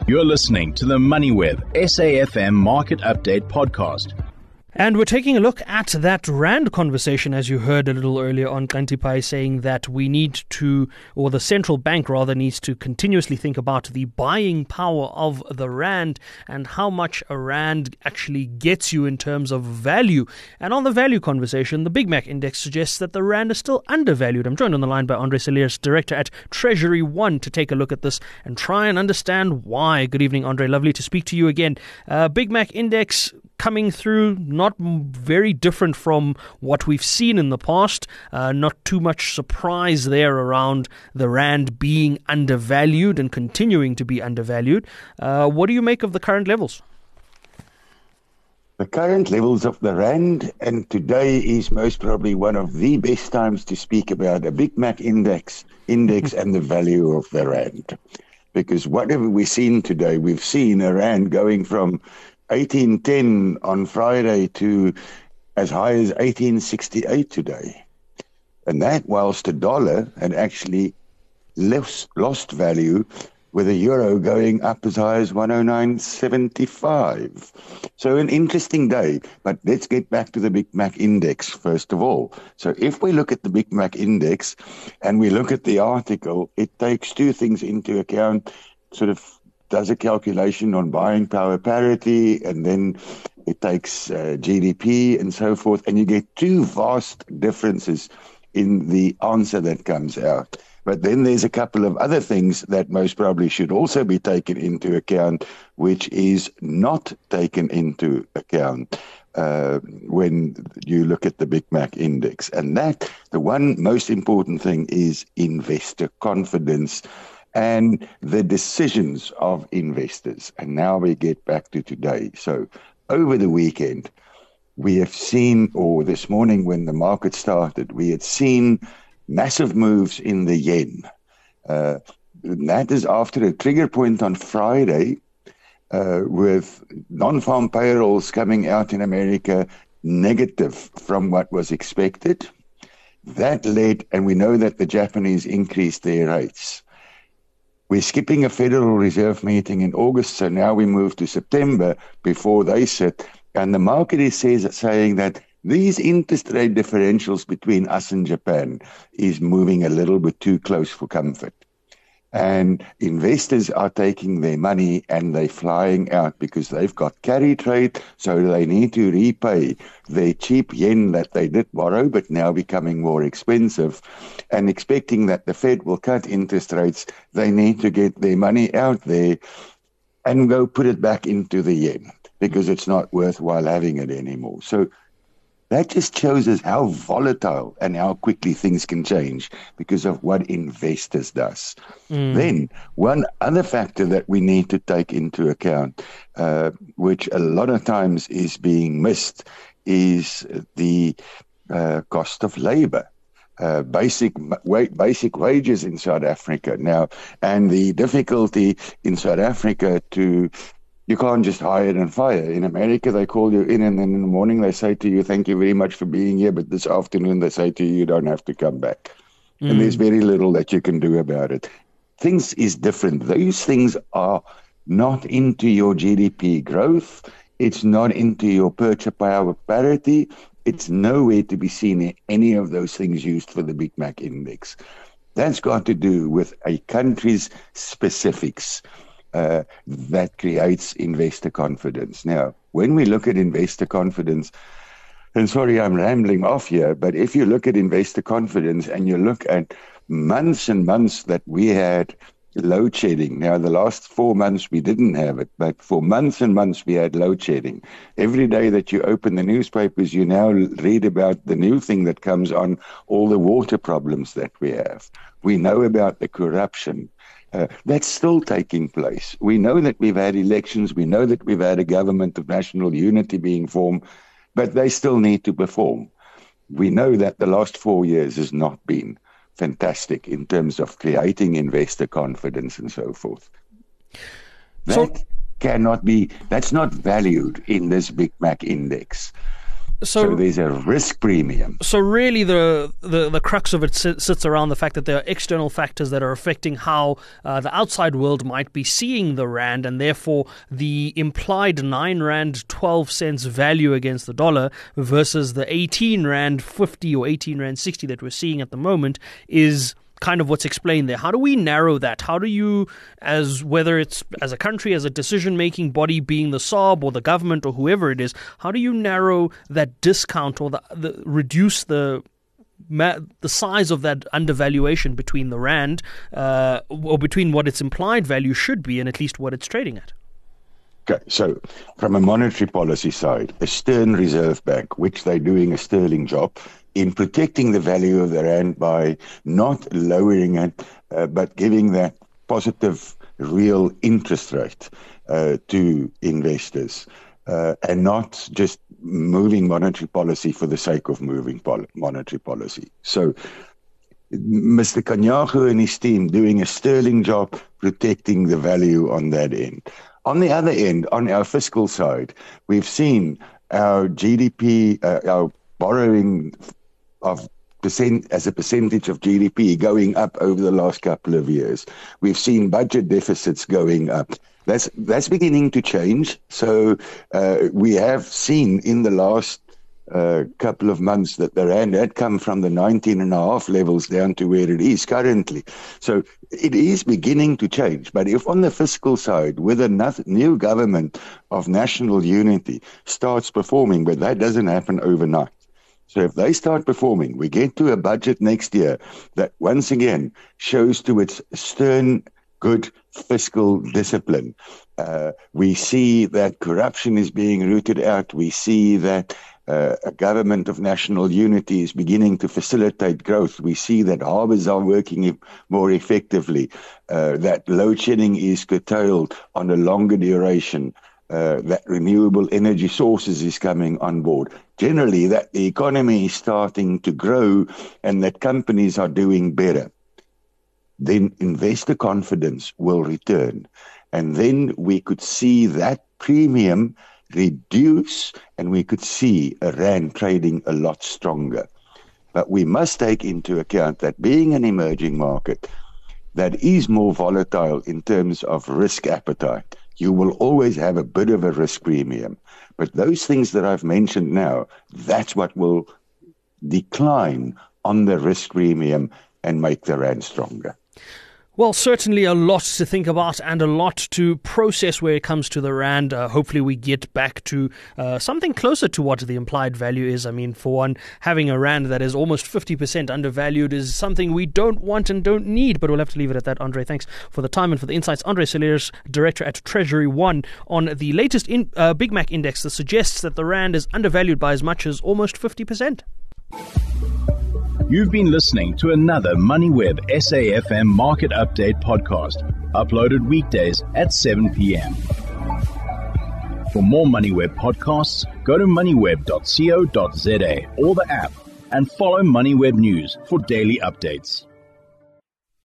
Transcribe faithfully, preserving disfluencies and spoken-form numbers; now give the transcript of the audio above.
You're listening to the MoneyWeb S A F M Market Update podcast. And we're taking a look at that Rand conversation, as you heard a little earlier on, Kantipai saying that we need to, or the central bank rather, needs to continuously think about the buying power of the Rand and how much a Rand actually gets you in terms of value. And on the value conversation, the Big Mac Index suggests that the Rand is still undervalued. I'm joined on the line by Andre Cilliers, Director at Treasury One, to take a look at this and try and understand why. Good evening, Andre. Lovely to speak to you again. Uh, Big Mac Index coming through, not very different from what we've seen in the past. Uh, not too much surprise there around the Rand being undervalued and continuing to be undervalued. Uh, what do you make of the current levels? The current levels of the Rand, and today is most probably one of the best times to speak about a Big Mac index, index and the value of the Rand. Because whatever we've seen today, we've seen a Rand going from eighteen ten on Friday to as high as eighteen sixty-eight today. And that whilst the dollar had actually lost, lost value, with the euro going up as high as one oh nine seventy-five. So an interesting day. But let's get back to the Big Mac Index first of all. So if we look at the Big Mac Index and we look at the article, it takes two things into account, sort of does a calculation on buying power parity, and then it takes uh, G D P and so forth, and you get two vast differences in the answer that comes out. But then there's a couple of other things that most probably should also be taken into account, which is not taken into account uh, when you look at the Big Mac Index. And that, the one most important thing is investor confidence and the decisions of investors. And now we get back to today. So over the weekend, we have seen, or this morning when the market started, we had seen massive moves in the yen. Uh, that is after a trigger point on Friday uh, with non-farm payrolls coming out in America negative from what was expected. That led, and we know that the Japanese increased their rates. We're skipping a Federal Reserve meeting in August, so now we move to September before they sit. And the market is says, saying that these interest rate differentials between us and Japan is moving a little bit too close for comfort. And investors are taking their money and they're flying out because they've got carry trade, so they need to repay their cheap yen that they did borrow, but now becoming more expensive. And expecting that the Fed will cut interest rates, they need to get their money out there and go put it back into the yen because it's not worthwhile having it anymore. So that just shows us how volatile and how quickly things can change because of what investors does. Mm. Then one other factor that we need to take into account, uh, which a lot of times is being missed, is the uh, cost of labor. Uh, basic wa- basic wages in South Africa now, and the difficulty in South Africa to You can't just hire and fire. In America, they call you in, and then in the morning they say to you, thank you very much for being here, but this afternoon they say to you, you don't have to come back. Mm. And there's very little that you can do about it. Things is different. Those things are not into your G D P growth. It's not into your purchase power parity. It's nowhere to be seen in any of those things used for the Big Mac Index. That's got to do with a country's specifics. Uh, that creates investor confidence. Now, when we look at investor confidence, and sorry, I'm rambling off here, but if you look at investor confidence and you look at months and months that we had load shedding. Now, the last four months we didn't have it, but for months and months we had load shedding. Every day that you open the newspapers, you now read about the new thing that comes on, all the water problems that we have. We know about the corruption. Uh, that's still taking place. We know that we've had elections. We know that we've had a government of national unity being formed, but they still need to perform. We know that the last four years has not been fantastic in terms of creating investor confidence and so forth. That so, cannot be, that's not valued in this Big Mac Index. So, so there's a risk premium. So really the, the, the crux of it sits around the fact that there are external factors that are affecting how uh, the outside world might be seeing the rand, and therefore the implied nine rand twelve cents value against the dollar versus the eighteen rand fifty or eighteen rand sixty that we're seeing at the moment is kind of what's explained there. How do we narrow that? How do you, as whether it's as a country, as a decision-making body, being the S A R B or the government or whoever it is, how do you narrow that discount or the, the reduce the the size of that undervaluation between the rand uh, or between what its implied value should be and at least what it's trading at? Okay, so from a monetary policy side, a stern Reserve Bank, which they're doing a sterling job in protecting the value of the rand by not lowering it, uh, but giving that positive real interest rate uh, to investors, uh, and not just moving monetary policy for the sake of moving pol- monetary policy. So Mister Kganyago and his team doing a sterling job protecting the value on that end. On the other end, on our fiscal side, we've seen our G D P, uh, our borrowing of percent as a percentage of G D P going up over the last couple of years. We've seen budget deficits going up. That's that's beginning to change. So uh, we have seen in the last uh, couple of months that the rand had come from the nineteen and a half levels down to where it is currently. So it is beginning to change. But if on the fiscal side, with a new government of national unity starts performing, but that doesn't happen overnight. So if they start performing, we get to a budget next year that once again shows to its stern, good fiscal discipline. Uh, we see that corruption is being rooted out. We see that uh, a government of national unity is beginning to facilitate growth. We see that harbors are working more effectively, uh, that load shedding is curtailed on a longer duration. Uh, that renewable energy sources is coming on board. Generally, that the economy is starting to grow and that companies are doing better. Then investor confidence will return. And then we could see that premium reduce and we could see a rand trading a lot stronger. But we must take into account that being an emerging market that is more volatile in terms of risk appetite, you will always have a bit of a risk premium. But those things that I've mentioned now, that's what will decline on the risk premium and make the rand stronger. Well, certainly a lot to think about and a lot to process where it comes to the rand. Uh, hopefully we get back to uh, something closer to what the implied value is. I mean, for one, having a rand that is almost fifty percent undervalued is something we don't want and don't need, but we'll have to leave it at that. Andre, thanks for the time and for the insights. Andre Cilliers, Director at Treasury One, on the latest in, uh, Big Mac Index that suggests that the rand is undervalued by as much as almost fifty percent. You've been listening to another MoneyWeb S A F M Market Update podcast, uploaded weekdays at seven p.m. For more MoneyWeb podcasts, go to moneyweb dot co dot za or the app and follow MoneyWeb News for daily updates.